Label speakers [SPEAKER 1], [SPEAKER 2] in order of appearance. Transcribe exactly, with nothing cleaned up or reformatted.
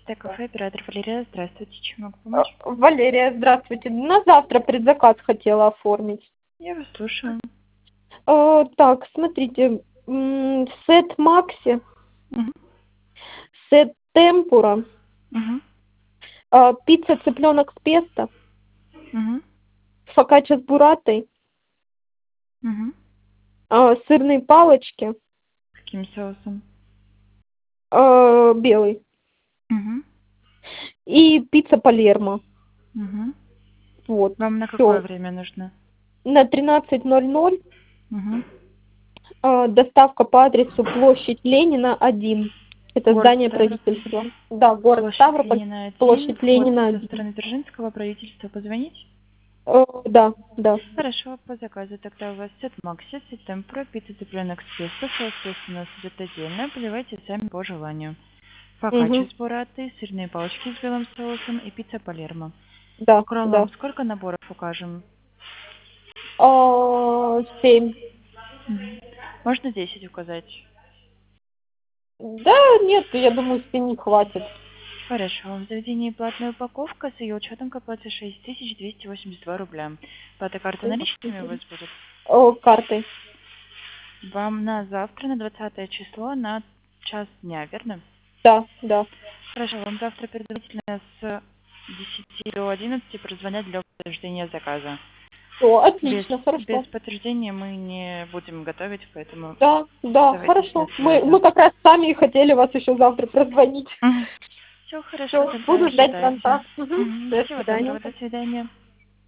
[SPEAKER 1] Т-кафе, оператор Валерия. Здравствуйте, чем могу
[SPEAKER 2] А,
[SPEAKER 1] помочь?
[SPEAKER 2] Валерия, здравствуйте. На завтра предзаказ хотела оформить.
[SPEAKER 1] Я вас слушаю.
[SPEAKER 2] А, так, смотрите, м, сет Макси,
[SPEAKER 1] Мгм.
[SPEAKER 2] сет Темпура,
[SPEAKER 1] Мгм.
[SPEAKER 2] а, пицца цыпленок с песто,
[SPEAKER 1] Мгм.
[SPEAKER 2] фокачча с буратой,
[SPEAKER 1] Мгм.
[SPEAKER 2] а, сырные палочки,
[SPEAKER 1] Каким соусом?
[SPEAKER 2] а, белый,
[SPEAKER 1] Мгм.
[SPEAKER 2] и пицца Палермо.
[SPEAKER 1] Мгм.
[SPEAKER 2] Вот,
[SPEAKER 1] Вам на какое
[SPEAKER 2] все.
[SPEAKER 1] время нужно?
[SPEAKER 2] На тринадцать ноль ноль,
[SPEAKER 1] Мгм.
[SPEAKER 2] а, доставка по адресу площадь Ленина, один. Это
[SPEAKER 1] Город
[SPEAKER 2] здание
[SPEAKER 1] Ставрополь.
[SPEAKER 2] правительства. Да, город
[SPEAKER 1] Площадь
[SPEAKER 2] Ставрополь,
[SPEAKER 1] Ленина один.
[SPEAKER 2] площадь
[SPEAKER 1] Код
[SPEAKER 2] Ленина,
[SPEAKER 1] со
[SPEAKER 2] один.
[SPEAKER 1] стороны Дзержинского правительства. Позвонить?
[SPEAKER 2] Э, Да, да.
[SPEAKER 1] Хорошо, по заказу. Тогда у вас сет Макси, сет Темпура, пицца цыпленок с песто, соус песто у нас идет отдельно. Поливайте сами по желанию. Фокачча
[SPEAKER 2] Угу.
[SPEAKER 1] с буратой, сырные палочки с белым соусом и пицца Палермо.
[SPEAKER 2] Да,
[SPEAKER 1] По крылам
[SPEAKER 2] да.
[SPEAKER 1] сколько наборов укажем?
[SPEAKER 2] А, семь.
[SPEAKER 1] Мгм. Можно десять указать?
[SPEAKER 2] Да, нет, я думаю, семи хватит.
[SPEAKER 1] Хорошо. В заведении платная упаковка с ее учетом к оплате шесть тысяч двести восемьдесят два рубля. Плата карты наличными у вас будет?
[SPEAKER 2] О, картой.
[SPEAKER 1] Вам на завтра, на двадцатое число, на час дня, верно?
[SPEAKER 2] Да, да.
[SPEAKER 1] Хорошо, вам завтра предварительно с десяти до одиннадцати прозвонят для подтверждения заказа.
[SPEAKER 2] О,
[SPEAKER 1] Без,
[SPEAKER 2] отлично,
[SPEAKER 1] без
[SPEAKER 2] хорошо.
[SPEAKER 1] подтверждения мы не будем готовить, поэтому
[SPEAKER 2] Да, да,
[SPEAKER 1] оставайтесь на
[SPEAKER 2] хорошо. Мы,
[SPEAKER 1] связи.
[SPEAKER 2] мы как раз сами и хотели вас еще завтра прозвонить.
[SPEAKER 1] Все хорошо,
[SPEAKER 2] Все,
[SPEAKER 1] тогда
[SPEAKER 2] буду ждать
[SPEAKER 1] ожидайте.
[SPEAKER 2] звонка. Угу.
[SPEAKER 1] Мгм.
[SPEAKER 2] До
[SPEAKER 1] Всего
[SPEAKER 2] свидания.
[SPEAKER 1] доброго, до свидания.